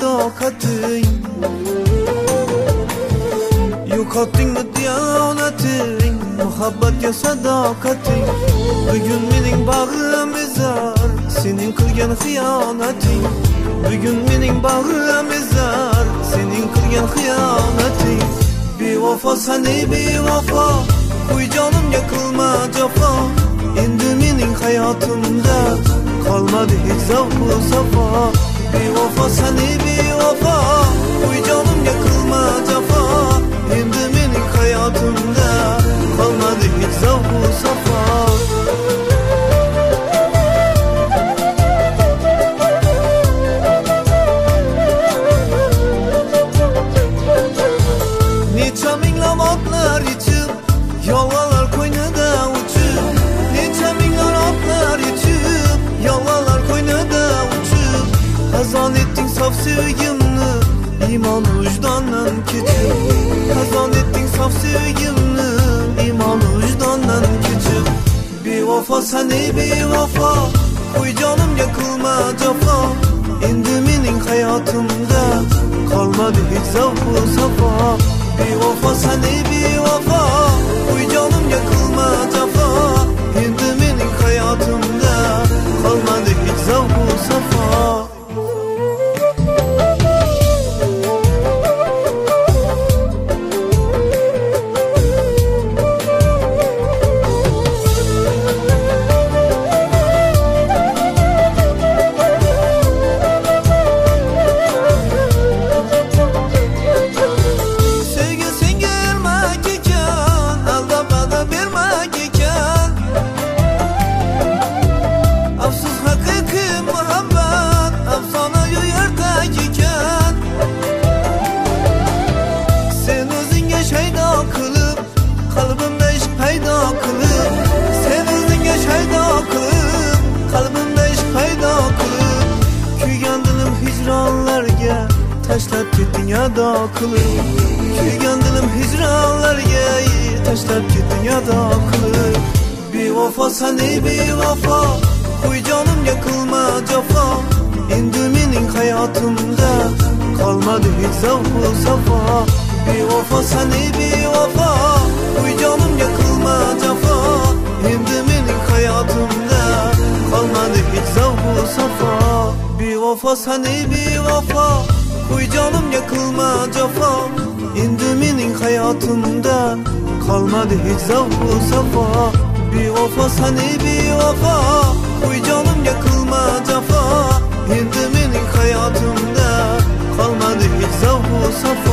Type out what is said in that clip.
sadoqating, yo'qotdingmi diyonating, muhabbatga sadoqating. Bugun mening bag'rim ezar, sening qilgan xiyonating. Bugun mening bag'rim ezar, sening qilgan xiyonating. Bevafo sani bevafo, qo'y jonimga qilma jafo. Endi mening hayotimda qolmadi hech zavq va safo. Bevafo sani bevafo, qo'y jonimga qilma jafo. Endi mening hayotimda qolmadi hech zavq va safo. Necha minglab otlar ichib, yolg'onlar qo'ynida uchib. Necha minglab otlar ichib, yolg'onlar qo'ynida uchib. Xazon etding sof sevgimni, iymon vijdondan kechib. Xazon etding sof sevgimni, iymon vijdondan kechib. Bevafo sani bevafo, qo'y jonimga qilma jafo. Endi mening hayotimda qolmadi hech zavq va safo. Bevafo sani bevafo, qo'y jonimga qilma jafo. Endi mening hayotimda qolmadi hech zavq va safo. Tashlab ketding ado qilib, kuygan dilim hijronlarga tashlab ketding ado qilib. Bevafo sani bevafo, qo'y jonimga qilma jafo. Endi mening hayotimda qolmadi hech zavq va safo. Bevafo sani bevafo, qo'y jonimga qilma jafo. Endi mening hayotimda qolmadi hech zavq va safo. Bevafo sani bevafo, qo'y jonimga qilma jafo. Endi mening hayotimda qolmadi hech zavq va safo. Bevafo sani bevafo, qo'y jonimga qilma jafo. Endi mening hayotimda qolmadi hech zavq va safo.